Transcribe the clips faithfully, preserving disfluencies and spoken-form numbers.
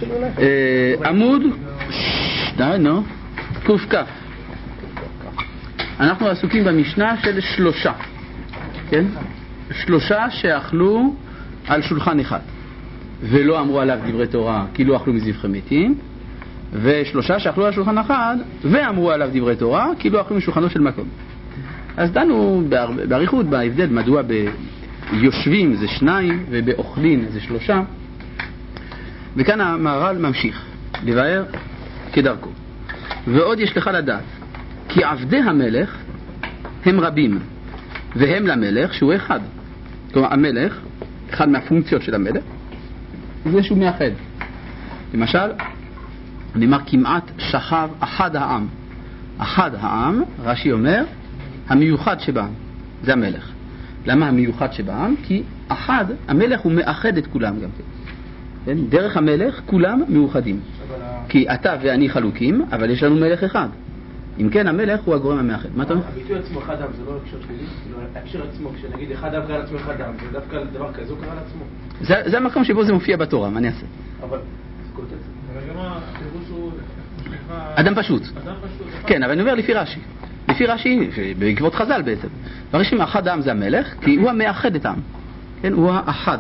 עמוד, די, נו, קוף כף. אנחנו עסוקים במשנה של שלושה, כן? שלושה שאכלו על שולחן אחד ולא אמרו עליו דברי תורה כאילו אכלו מזבחי מתים, ושלושה שאכלו על שולחן אחד ואמרו עליו דברי תורה כאילו אכלו משולחנו של מקום. אז דנו בעריכות בהבדל מדוע ביושבים זה שניים ובאוכלים זה שלושה, וכאן המהר"ל ממשיך לבאר כדרכו. ועוד יש לך לדעת כי עבדי המלך הם רבים והם למלך שהוא אחד. כלומר המלך, אחד מהפונקציות של המלך זה שהוא מאחד. למשל נאמר כמעט שכב אחד העם. אחד העם, רש"י אומר, המיוחד שבעם, זה המלך. למה המיוחד שבעם? כי אחד, המלך הוא מאחד את כולם גם כן. דרך המלך כולם מאוחדים. כי אתה ואני חלוקים, אבל יש לנו מלך אחד. אם כן, המלך הוא הגורם המאחד. מה אתה אומר? הביטוי עצמו אחד העם זה לא הקשר שלי, כאילו הקשר עצמו, כשנגיד אחד העם קרא לעצמו אחד העם, זה דווקא דבר כזו קרא לעצמו. זה המקום שבו זה מופיע בתורה, מה אני אעשה? אבל זה קוטץ. אבל גם הפירוש הוא... אדם פשוט. כן, אבל אני אומר לפי רש"י. לפי רש"י, בעקבות חז"ל בעצם. רש"י מאחד העם זה המלך, כי הוא המאחד את העם. כן, הוא האחד.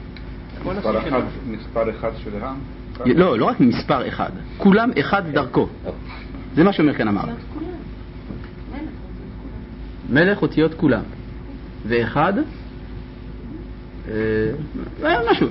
מספר אחד של העם? לא, לא רק מספר אחד. כולם אחד דרכו. זה מה שאומר כאן המהר"ל. מלך אותיות כולם. ואחד משהו.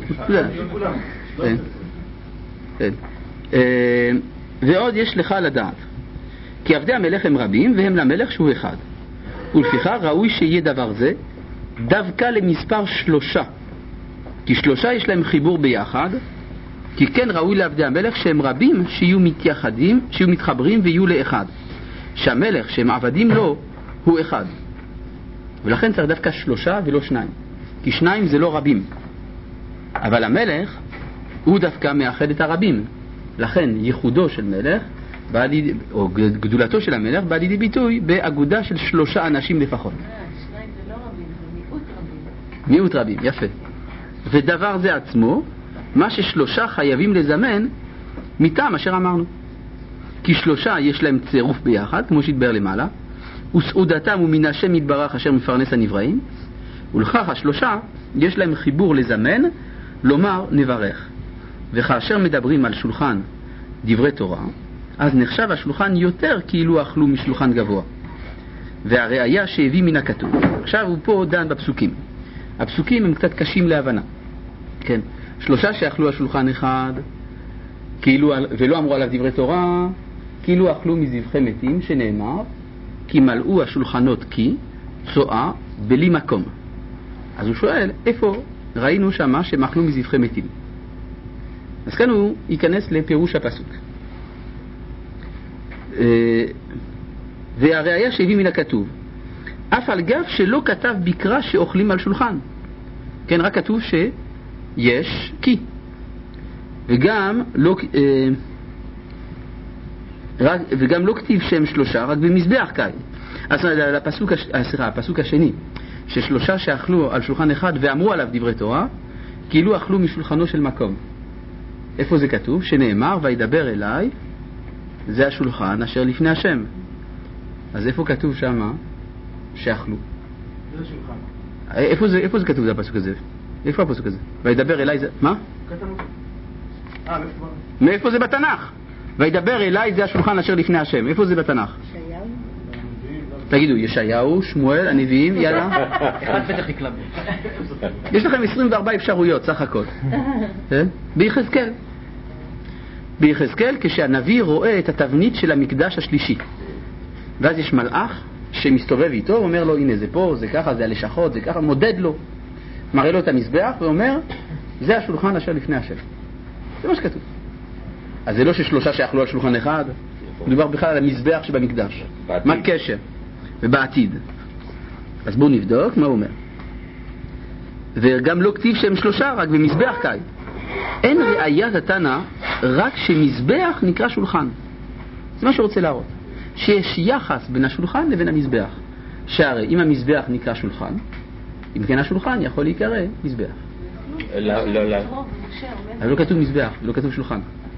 ועוד יש לך לדעת כי עבדי המלך הם רבים והם למלך שהוא אחד, ולפיכך ראוי שיהיה דבר זה דווקא למספר שלושה, כי שלושה יש להם חיבור ביחד. כי כן ראוי לעבדי המלך שהם רבים שיהיו מתייחדים, שיהיו מתחברים ויהיו לאחד, שהמלך שהם עבדים לו הוא אחד, ולכן צריך דווקא שלושה ולא שניים, כי שניים זה לא רבים, אבל המלך הוא דווקא מאחד את הרבים. לכן ייחודו של מלך לידי, או גדולתו של המלך בא לידי ביטוי באגודה של שלושה אנשים לפחות. שניים זה לא רבים, זה מיעוט רבים. מיעוט רבים, יפה. ודבר זה עצמו מה ששלושה חייבים לזמן מטעם אשר אמרנו, כי שלושה יש להם צירוף ביחד כמו שהתבאר למעלה, וסעודתם הוא מן השם יתברך אשר מפרנס הנבראים, ולכך השלושה יש להם חיבור לזמן, לומר נברך. וכאשר מדברים על שולחן דברי תורה, אז נחשב השולחן יותר כאילו אכלו משולחן גבוה, והראיה שהביא מן הכתוב. עכשיו הוא פה דן בפסוקים. הפסוקים הם קצת קשים להבנה, כן? שלושה שאכלו על שולחן אחד כאילו, ולא אמרו עליו דברי תורה, כאילו אכלו מזבחי מתים, שנאמר כי מלאו השולחנות כי צועה בלי מקום. אז הוא שואל איפה ראינו שמה שהם אכלו מזבחי מתים. אז כאן הוא ייכנס לפירוש הפסוק. והראיה שהביא מן הכתוב, אף על גב שלא כתב בקרא שאוכלים על שולחן, כן, רק כתוב שיש כי, וגם לא רק, וגם לא כתיב שם שלושה, רק במזבח קאי. אז לפסוק, סליחה, הפסוק השני, ששלושה שאכלו על שולחן אחד ואמרו עליו דברי תורה, כאילו אכלו משולחנו של מקום. איפה זה כתוב? שנאמר וידבר אליי, זה השולחן אשר לפני השם. אז איפה כתוב שמה שאכלו? זה השולחן. איפה זה, איפה זה כתוב, זה הפסוק הזה? איפה הפסוק הזה? וידבר אליי זה... מה? כתב אותו. אה, מאיפה? מאיפה זה בתנ"ך? וידבר אליי זה השולחן אשר לפני השם. איפה זה בתנ"ך? ישעיהו? תגידו, ישעיהו, שמואל, הנביאים, יאללה. אחד פתח נקלב. יש לכם עשרים וארבע אפשרויות סך הכל. ביחזקאל. ביחזקאל כשהנביא רואה את התבנית של המקדש השלישי, ואז יש מלאך שמסתובב איתו ואומר לו הנה זה פה, זה ככה, זה הלשכות, זה ככה, מודד לו, מראה לו את המזבח ואומר זה השולחן אשר לפני השם. זה מה שכתוב. אז זה לא ששלושה שאכלו על שולחן אחד, מדובר בכלל על המזבח שבמקדש. מה הקשר? ובעתיד. אז בואו נבדוק מה הוא אומר. וגם לא כתיב שהם שלושה, רק במזבח קאי. אין ראיית התנא רק שמזבח נקרא שולחן. זה מה שרוצה להראות, שיש יחס בין השולחן לבין המזבח. שהרי אם המזבח נקרא שולחן, אם כן השולחן יכול להיקרא מזבח. לא, לא, לא. אבל לא כתוב מזבח, לא כתוב שולחן.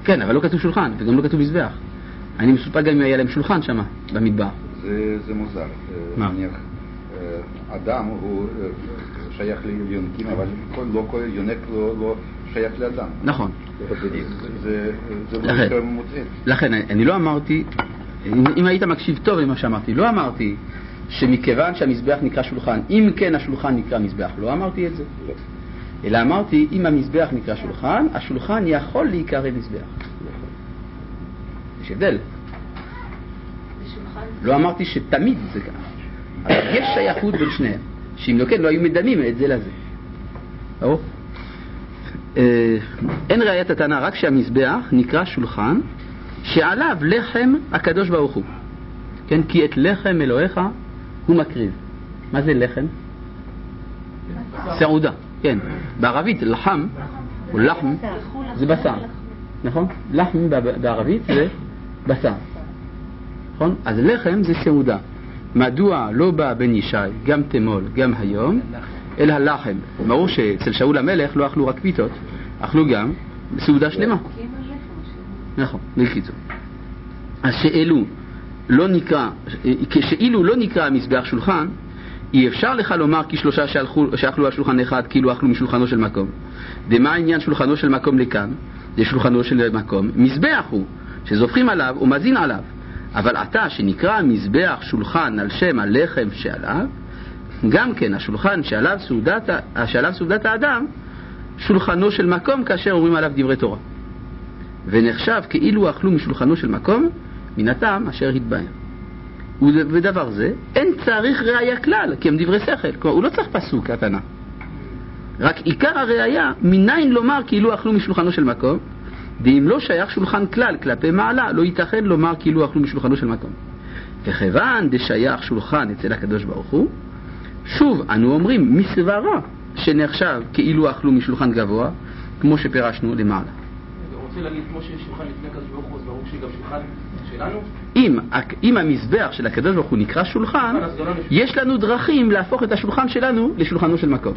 כן, אבל לא כתוב שולחן, וגם לא כתוב מזבח. אני מסופק גם אם היה להם שולחן שם, במדבר. זה, זה מוזר. מה? נניח, אדם הוא שייך ליונקים, אבל לא כל יונק לא, לא שייך לאדם. נכון. זה, זה, זה לא יותר מוצאים. לכן, אני לא אמרתי, אם היית מקשיב טוב למה שאמרתי, לא אמרתי שמכיוון שהמזבח נקרא שולחן, אם כן השולחן נקרא מזבח, לא אמרתי את זה. לא. אלא אמרתי, אם המזבח נקרא שולחן, השולחן יכול להיקרא מזבח. יש הבדל. לא אמרתי שתמיד זה ככה. אבל יש שייכות בין שניהם, שאם לא כן, לא היו מדמים את זה לזה. ברור? אין ראיית הטענה, רק שהמזבח נקרא שולחן, שעליו לחם הקדוש ברוך הוא. כן? כי את לחם אלוהיך הוא מקריב. מה זה לחם? סעודה. כן. בערבית לחם, או לחם, זה בשר. נכון? לחם בערבית זה בשר. נכון? אז לחם זה סעודה. מדוע לא בא בן ישי, גם תמול, גם היום, אל הלחם? ברור שאצל שאול המלך לא אכלו רק פיתות, אכלו גם סעודה שלמה. נכון, בקיצור. אז שאילו לא נקרא, שאילו לא נקרא המזבח שולחן, אי אפשר לך לומר כי שלושה שאכלו, שאכלו על שולחן אחד כאילו אכלו משולחנו של מקום. ומה העניין שולחנו של מקום לכאן? זה שולחנו של מקום. מזבח הוא, שזופחים עליו ומזין עליו. אבל אתה שנקרא מזבח שולחן על שם הלחם שעליו, גם כן השולחן שעליו סעודת, שעליו סעודת האדם, שולחנו של מקום כאשר אומרים עליו דברי תורה. ונחשב כאילו אכלו משולחנו של מקום מן הטעם אשר התבהר. ובדבר זה אין צריך ראיה כלל, כי הם דברי שכל. כלומר, הוא לא צריך פסוק התנא. רק עיקר הראיה, מניין לומר כאילו אכלו משולחנו של מקום, ואם לא שייך שולחן כלל כלפי מעלה, לא ייתכן לומר כאילו אכלו משולחנו של מקום. וכיוון דשייך שולחן אצל הקדוש ברוך הוא, שוב אנו אומרים מסברה שנחשב כאילו אכלו משולחן גבוה, כמו שפירשנו למעלה. אני רוצה להגיד כמו שיש שולחן לפני הקדוש ברוך הוא, אז ברור שגם שולחן שלנו? אם, אם המזבח של הקדוש ברוך הוא נקרא שולחן, יש לנו דרכים להפוך את השולחן שלנו לשולחנו של מקום.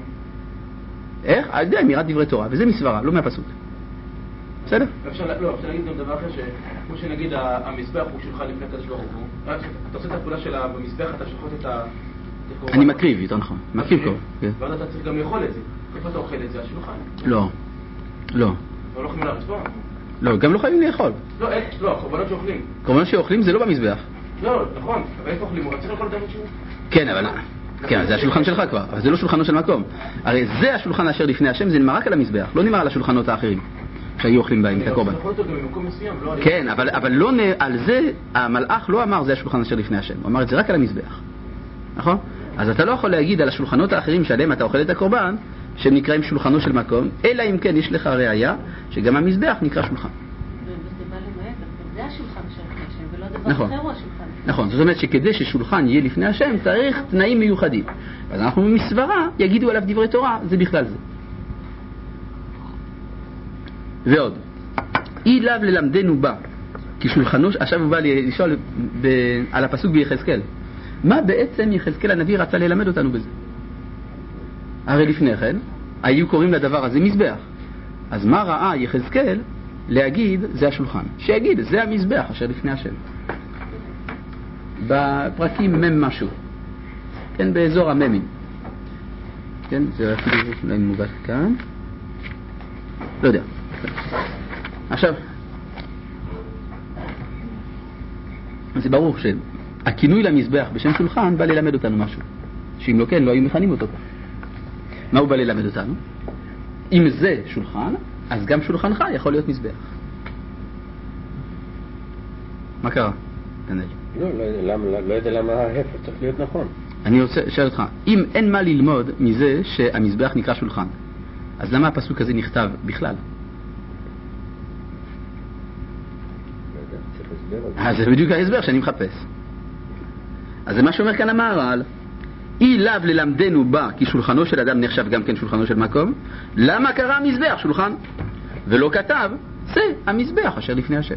איך? על ידי אמירת דברי תורה, וזה מסברה, לא מהפסוק. בסדר? אפשר, לא, אפשר להגיד גם דבר אחר, שכמו שנגיד המזבח הוא שולחן לפני הקדוש ברוך הוא, אתה עושה את הפעולה של המזבח, אתה שוחט את ה... אני מקריב, יותר נכון, מקריב קורבן. ואז אתה צריך גם לאכול את זה. איפה אתה אוכל את זה? השולחן? לא, לא. לא אוכלים לרצפה? לא, גם לא חייבים לאכול. לא, לא, קורבנות שאוכלים. קורבנות שאוכלים זה לא במזבח. לא, נכון, אבל איפה אוכלים? הוא צריך לאכול את המשהו? כן, אבל... כן, זה השולחן שלך כבר, אבל זה לא שולחנו של מקום. הרי זה השולחן אשר לפני השם, זה נאמר רק על המזבח, לא נאמר על השולחנות האחרים שהיו אוכלים בהם את הקורבן. כן, אבל לא על זה, המלאך לא אמר זה השולחן אשר לפני השם, הוא אמר את זה רק על המזבח. נכון? אז אתה לא יכול להגיד על השולחנות האחרים שעליהם אתה אוכל את הקורבן, שהם נקראים שולחנו של מקום, אלא אם כן יש לך ראיה שגם המזבח נקרא שולחן. וזה בא למעט, זה השולחן של השם, ולא דבר אחר הוא השולחן. נכון, זאת אומרת שכדי ששולחן יהיה לפני השם צריך תנאים מיוחדים. אז אנחנו מסברה יגידו עליו דברי תורה, זה בכלל זה. ועוד, אי לאו ללמדנו בה, כי שולחנו, עכשיו הוא בא לשאול ב, על הפסוק ביחזקאל, מה בעצם יחזקאל הנביא רצה ללמד אותנו בזה? הרי לפני כן היו קוראים לדבר הזה מזבח. אז מה ראה יחזקאל להגיד זה השולחן? שיגיד זה המזבח אשר לפני השם. בפרקים מם משהו, כן, באזור הממים, כן, זה אפילו אולי מובט כאן, לא יודע. עכשיו, זה ברור שהכינוי למזבח בשם שולחן בא ללמד אותנו משהו, שאם לא כן לא היו מכנים אותו. מה הוא בא ללמד אותנו? אם זה שולחן, אז גם שולחנך יכול להיות מזבח. מה קרה? תנאל. לא, לא יודע למה ההפך צריך להיות נכון. אני רוצה לשאול אותך, אם אין מה ללמוד מזה שהמזבח נקרא שולחן, אז למה הפסוק הזה נכתב בכלל? אז זה בדיוק ההסבר שאני מחפש. אז זה מה שאומר כאן המהר"ל, אי לאו ללמדנו בה כי שולחנו של אדם נחשב גם כן שולחנו של מקום. למה קרא המזבח שולחן ולא כתב זה המזבח אשר לפני השם?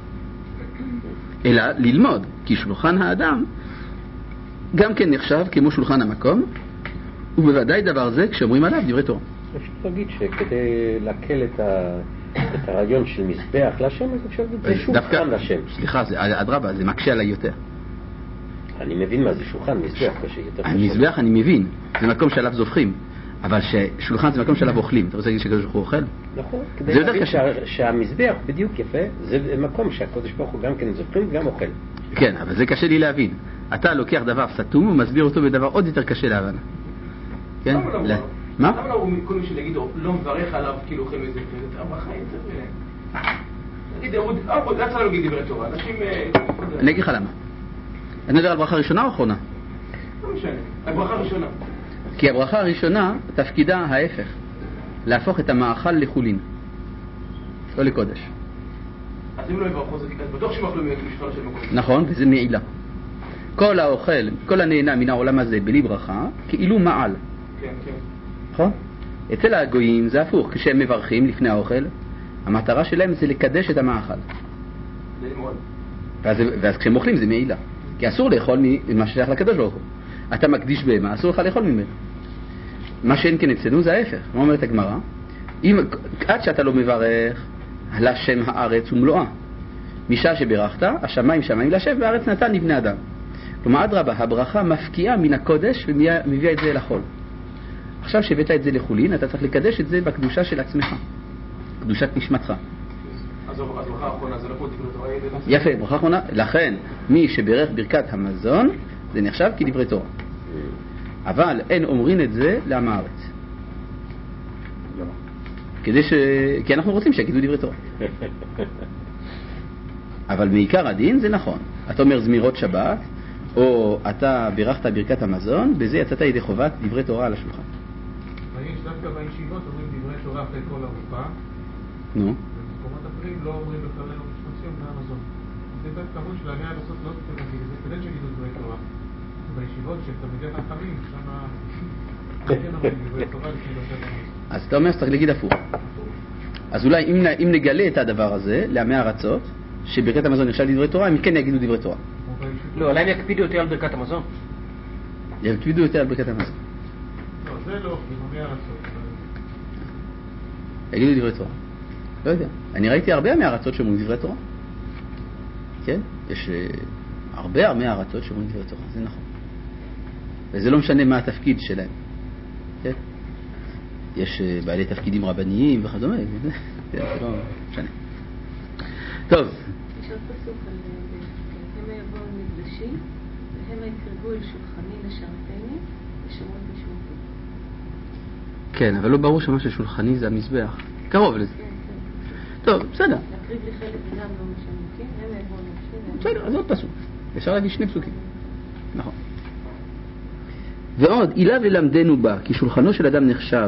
אלא ללמוד כי שולחן האדם גם כן נחשב כמו שולחן המקום, ובוודאי דבר זה כשאומרים עליו דברי תורה. אפשר להגיד שכדי להקל את את הרעיון של מזבח לשם, אז אפשר להגיד זה שולחן לשם. סליחה, אדרבה, זה מקשה עליי יותר. אני מבין מה זה שולחן, מזבח קשה יותר. מזבח אני מבין, זה מקום שעליו זובחים, אבל שולחן זה מקום שעליו אוכלים. אתה רוצה להגיד שקדוש ברוך הוא אוכל? נכון, כדי להבין שהמזבח בדיוק יפה, זה מקום שהקדוש ברוך הוא גם כן זובחים וגם אוכל. כן, אבל זה קשה לי להבין. אתה לוקח דבר סתום ומסביר אותו בדבר עוד יותר קשה להבנה. כן? מה? למה לא כל מי שנגיד לא מברך עליו כאילו אוכל מזה? הברכה יותר... נגיד, אבו, לא צריך להגיד דברי תורה, אנשים... אני אגיד לך למה. אני מדבר על ברכה ראשונה או אחרונה? לא משנה, הברכה ראשונה. כי הברכה הראשונה, תפקידה ההפך, להפוך את המאכל לחולין, לא לקודש. אז אם לא יברכו זה אז בטוח שהם אכלו משפחה של מקום. נכון, וזה מעילה. כל האוכל, כל הנהנה מן העולם הזה בלי ברכה, כאילו מעל. כן, כן. נכון? אצל הגויים זה הפוך, כשהם מברכים לפני האוכל, המטרה שלהם זה לקדש את המאכל. ללמוד. ואז, ואז כשהם אוכלים זה מעילה. כי אסור לאכול ממה ששייך לקדוש ברוך הוא. אתה מקדיש בהמה, אסור לך לאכול ממנו. מה שאין כן אצלנו זה ההפך. מה אומרת הגמרא? אם, עד שאתה לא מברך, לשם הארץ ומלואה. משעה שברכת, השמיים שמיים לשב, והארץ נתן לבני אדם. כלומר, אדרבה, הברכה מפקיעה מן הקודש ומביאה את זה לחול. עכשיו שהבאת את זה לחולין, אתה צריך לקדש את זה בקדושה של עצמך. קדושת נשמתך. אז ברכה האחרונה, זה לא כמו דברי תורה? יפה, ברכה האחרונה. לכן, מי שברך ברכת המזון, זה נחשב כדברי תורה. אבל אין אומרים את זה לעם הארץ. למה? כדי ש... כי אנחנו רוצים שיגידו דברי תורה. אבל מעיקר הדין זה נכון. אתה אומר זמירות שבת, או אתה בירכת ברכת המזון, בזה יצאת ידי חובת דברי תורה על השולחן. יש דווקא בישיבות אומרים דברי תורה אחרי כל ארוחה. נו. במקומות אחרים לא אומרים בכלל לא משתמשים מהמזון. זה דווקא אמרו שלעמי הנוסעות לא תתקדמתי, זה כדי שיגידו דברי תורה. בישיבות של תלמידי חכמים, שמה... אז אתה אומר שצריך להגיד הפוך. אז אולי אם, אם נגלה את הדבר הזה לעמי הארצות, שברכת המזון נחשב לדברי תורה, הם כן יגידו דברי תורה. לא, אולי הם יקפידו יותר על ברכת המזון. יקפידו יותר על ברכת המזון. לא, זה לא, עמי הארצות. יגידו דברי תורה. לא יודע. אני ראיתי הרבה עמי הארצות שאומרים דברי תורה. כן? יש הרבה עמי הארצות שאומרים דברי תורה, זה נכון. וזה לא משנה מה התפקיד שלהם. כן? יש בעלי תפקידים רבניים וכדומה. זה לא משנה. טוב. יש עוד פסוק על הם יבואו מקדשים והם יקרבו אל שולחני לשרתני ושמרו את משמרתי. כן, אבל לא ברור שמה ששולחני זה המזבח. קרוב לזה. כן, כן. טוב, בסדר. להקריב לי חלק וגם לא משמרתי, הם יבואו מקדשים. בסדר, אז עוד פסוק. אפשר להגיד שני פסוקים. נכון. ועוד, אילה ולמדנו בה, כי שולחנו של אדם נחשב,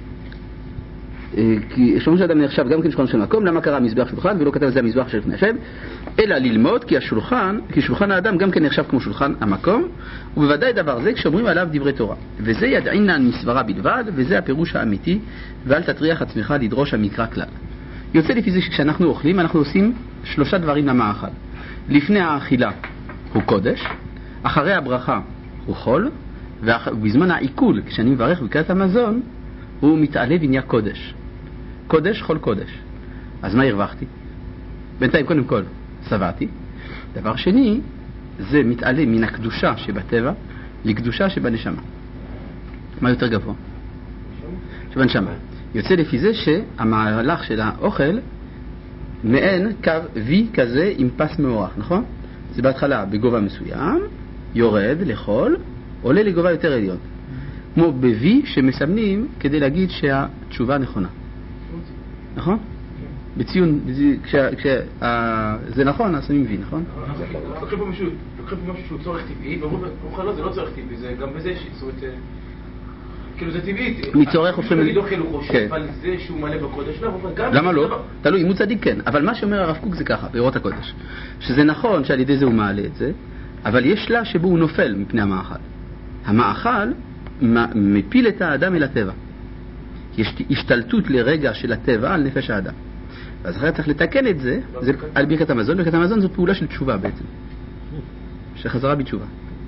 כי שולחנו של אדם נחשב גם כן שולחנו של מקום, למה קרא מזבח שולחן ולא כתב זה המזבח של לפני השם, אלא ללמוד כי השולחן, כי שולחן האדם גם כן נחשב כמו שולחן המקום, ובוודאי דבר זה כשאומרים עליו דברי תורה. וזה ידעינן מסברה בלבד, וזה הפירוש האמיתי, ואל תטריח עצמך לדרוש המקרא כלל. יוצא לפי זה שכשאנחנו אוכלים, אנחנו עושים שלושה דברים למאכל. לפני האכילה הוא קודש, אחרי הברכה הוא חול, ובזמן העיכול, כשאני מברך ברכת המזון, הוא מתעלה ונהיה קודש. קודש, חול קודש. אז מה הרווחתי? בינתיים, קודם כל, סבעתי. דבר שני, זה מתעלה מן הקדושה שבטבע לקדושה שבנשמה. מה יותר גבוה? שבנשמה. יוצא לפי זה שהמהלך של האוכל מעין קו V כזה עם פס מאורך, נכון? זה בהתחלה בגובה מסוים, יורד לחול, עולה לגובה יותר עליון. כמו ב-V שמסמנים כדי להגיד שהתשובה נכונה. נכון? בציון, זה נכון, אז שמים V, נכון? לוקחים פה משהו שהוא צורך טבעי, ואומרים לו זה לא צורך טבעי, זה גם בזה שיצרו את... כאילו זה טבעי. מצורך הופכים... תגיד אוכל הוא חושב על זה שהוא מלא בקודש, לא, אבל גם... למה לא? תלוי, אם הוא צדיק כן. אבל מה שאומר הרב קוק זה ככה, באורות הקודש. שזה נכון שעל ידי זה הוא מעלה את זה, אבל יש לה שבו הוא נופל מפני המאכל. המאכל מפיל את האדם אל הטבע. יש השתלטות לרגע של הטבע על נפש האדם. אז אחרי צריך לתקן את זה, זה על ברכת המזון. ברכת המזון זו פעולה של תשובה בעצם. שחזרה בתשובה.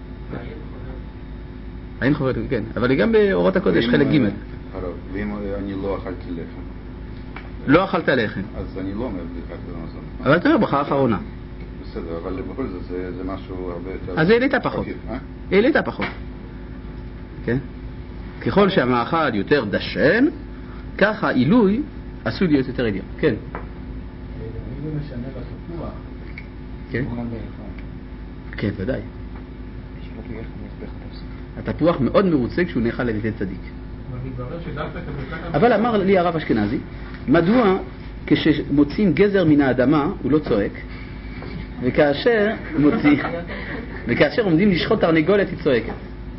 אין חוברת, כן. אבל גם באורות הקודש חלק ג'. הרב, ואם אני לא אכלתי לחם? לא אכלת לחם. אז אני לא אומר ברכת המזון. אבל אתה אומר ברכה האחרונה. בסדר, אבל בכל זאת זה, זה משהו הרבה יותר... אז העלית פחות. אה? העלית פחות. כן? ככל שהמאכל יותר דשן, ככה העילוי עשוי להיות יותר עליון. כן. אני זה משנה לתפוח. כן? כן, ודאי. התפוח מאוד מרוצה כשהוא נאכל על ידי צדיק. אבל אמר לי הרב אשכנזי, מדוע כשמוצאים גזר מן האדמה הוא לא צועק, וכאשר מוציא, וכאשר עומדים לשחוט תרנגולת היא צועקת?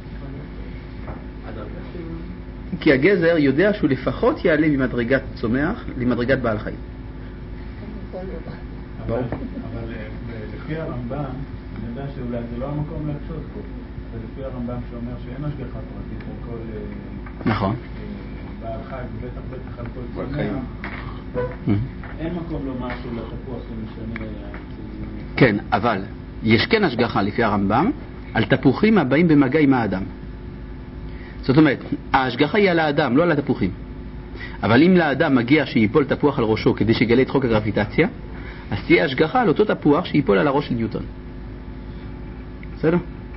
כי הגזר יודע שהוא לפחות יעלה ממדרגת צומח למדרגת בעל חיים. אבל לפי הרמב"ם, אני יודע שאולי זה לא המקום להקשות פה, ולפי הרמב"ם שאומר שאין השגחה פרטית על כל נכון. בעל חיים, ובטח בטח על כל צומח, אין מקום לומר שלתפוח שמשנה... כן, אבל יש כן השגחה לפי הרמב"ם על תפוחים הבאים במגע עם האדם. זאת אומרת, ההשגחה היא על האדם, לא על התפוחים. אבל אם לאדם מגיע שיפול תפוח על ראשו כדי שיגלה את חוק הגרביטציה, אז תהיה השגחה על אותו תפוח שיפול על הראש של ניוטון. בסדר?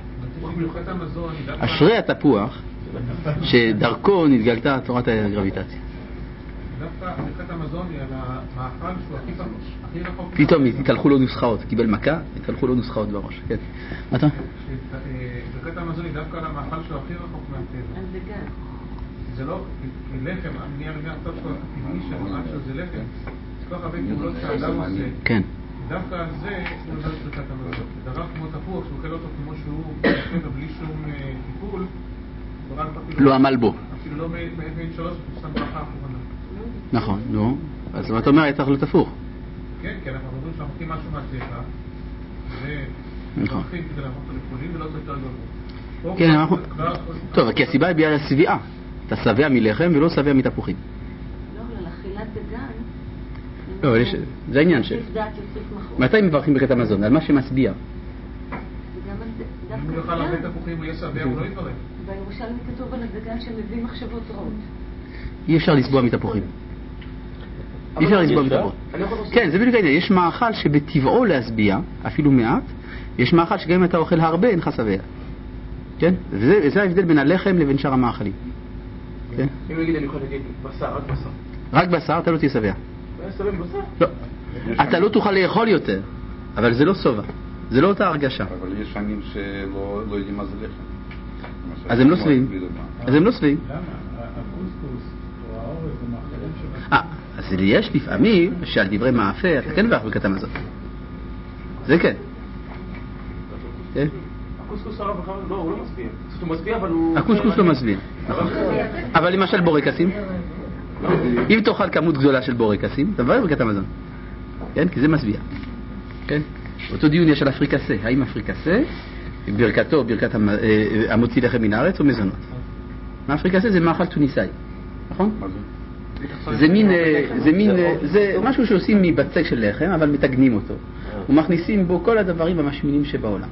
אשרי התפוח שדרכו נתגלתה תורת הגרביטציה. דווקא ברכת המזון היא על המאכל שהוא הכי רחוק... פתאום התהלכו לו נוסחאות, קיבל מכה, התהלכו לו נוסחאות בראש. כן. מה אתה? ברכת המזון היא דווקא על המאכל שהוא הכי רחוק מהטבע. על דגן. זה לא, כי לחם, אני הרגע עכשיו שהוא הטבעי שהמאכל שלו זה לחם. יש כל כך הרבה פעולות שהאדם עושה. כן. דווקא על זה הוא נדע ברכת המזון. דבר כמו תפוח, שהוא אוכל אותו כמו שהוא, בלי שום טיפול, לא עמל בו. אפילו לא מעין שלוש, הוא שם ברכה אחרונה. נכון, נו. אז מה אתה אומר, צריך להיות הפוך. כן, כי אנחנו אומרים שאנחנו עושים משהו מהטבע, ומחכים כדי לעבור את הלפולים ולא צריך יותר גבוה. כן, אנחנו... טוב, כי הסיבה היא בגלל הסביעה. אתה שבע מלחם ולא שבע מתפוחים. לא, אבל אכילת דגן... לא, אבל זה העניין ש... מתי מברכים ברכת המזון? על מה שמשביע. אם הוא יאכל הרבה תפוחים הוא יהיה שבע, הוא לא יתברך. בירושלמי כתוב על הדגן שמביא מחשבות רעות. אי אפשר לסבוע מתפוחים. אי אפשר לסבוע מתפוחים. כן, זה בדיוק העניין. יש מאכל שבטבעו להשביע, אפילו מעט, יש מאכל שגם אם אתה אוכל הרבה אין לך שבע. כן? וזה ההבדל בין הלחם לבין שאר המאכלים. כן? אם נגיד אני יכול להגיד בשר, רק בשר. רק בשר אתה לא תהיה שבע. לא שבע בבשר? לא. אתה לא תוכל לאכול יותר, אבל זה לא סובה. זה לא אותה הרגשה. אבל יש עמים שלא יודעים מה זה לחם. אז הם לא שבעים. אז הם לא שבעים. למה? הקוסקוס או האורז זה מאכלים שבאים. אה, אז יש לפעמים שעל דברי מאפה אתה כן מברך ברכת המזון. זה כן. כן? הקוסקוס הרב בכלל לא, הוא לא משביע. הוא משביע אבל הוא... הקוסקוס לא משביע. אבל למשל בורקסים, אם תאכל כמות גדולה של בורקסים, אתה מברך ברכת המזון. כן? כי זה משביע. כן? אותו דיון יש על אפריקסה. האם אפריקסה, ברכתו, ברכת המוציא לחם מן הארץ או מזונות? אפריקסה זה מאכל טוניסאי. נכון? מה זה? זה מין, זה מין, זה משהו שעושים מבצק של לחם, אבל מתגנים אותו. ומכניסים בו כל הדברים המשמינים שבעולם.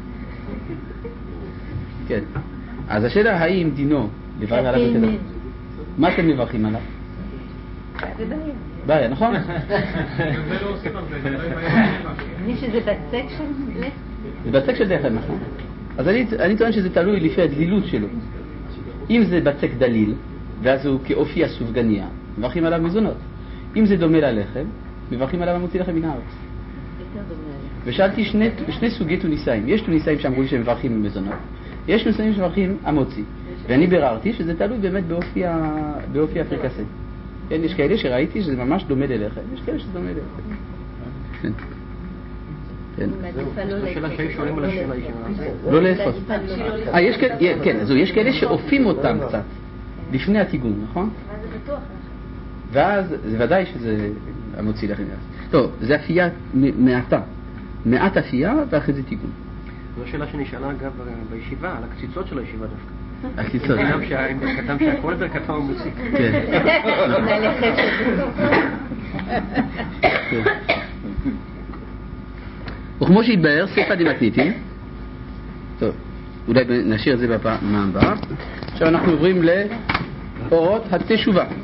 כן. אז השאלה, האם דינו לברך עליו יותר? מה אתם מברכים עליו? זה בעיה. בעיה, נכון? זה לא עושים הרבה, זה לא יבוא. מי שזה בצק של לחם? זה בצק של לחם, נכון. אז אני, אני טוען שזה תלוי לפי הדלילות שלו. אם זה בצק דליל, ואז הוא כאופי הסופגניה, מברכים עליו מזונות. אם זה דומה ללחם, מברכים עליו המוציא לחם מן הארץ. ושאלתי שני, שני סוגי טוניסאים. יש טוניסאים שאמרו לי שהם מברכים מזונות, יש טוניסאים שמברכים המוציא. ואני ביררתי שזה תלוי באמת באופי, ה... באופי הפריקסה. כן, יש כאלה שראיתי שזה ממש דומה ללחם, יש כאלה שזה דומה ללחם. כן. כן. לא לאפות. אה, יש כאלה, כן, אז יש כאלה שאופים אותם קצת לפני הטיגון, נכון? מה זה בטוח? ואז זה ודאי שזה המוציא לחם. טוב, זה אפייה מעטה. מעט אפייה ואחרי זה טיגון. זו שאלה שנשאלה אגב בישיבה, על הקציצות של הישיבה דווקא. הקציצות. כתב שהכל ברכתו הוא מוציא. כן. וכמו שהתבהר, ספא דמתניתין. טוב, אולי נשאיר את זה בפעם הבאה. עכשיו אנחנו עוברים לאורות התשובה.